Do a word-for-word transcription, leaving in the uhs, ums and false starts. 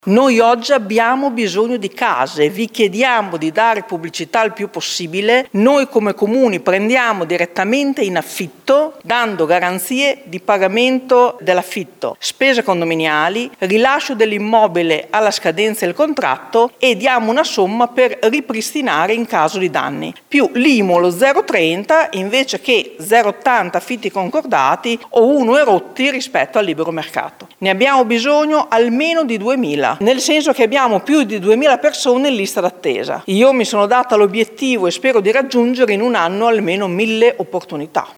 Noi oggi abbiamo bisogno di case, vi chiediamo di dare pubblicità il più possibile. Noi come comuni prendiamo direttamente in affitto, dando garanzie di pagamento dell'affitto, spese condominiali, rilascio dell'immobile alla scadenza del contratto e diamo una somma per ripristinare in caso di danni, più l'I M U lo zero virgola trenta invece che zero virgola ottanta affitti concordati o uno e rotti rispetto al libero mercato. Ne abbiamo bisogno almeno di duemila. Nel senso che abbiamo più di duemila persone in lista d'attesa. Io mi sono data l'obiettivo e spero di raggiungere in un anno almeno mille opportunità.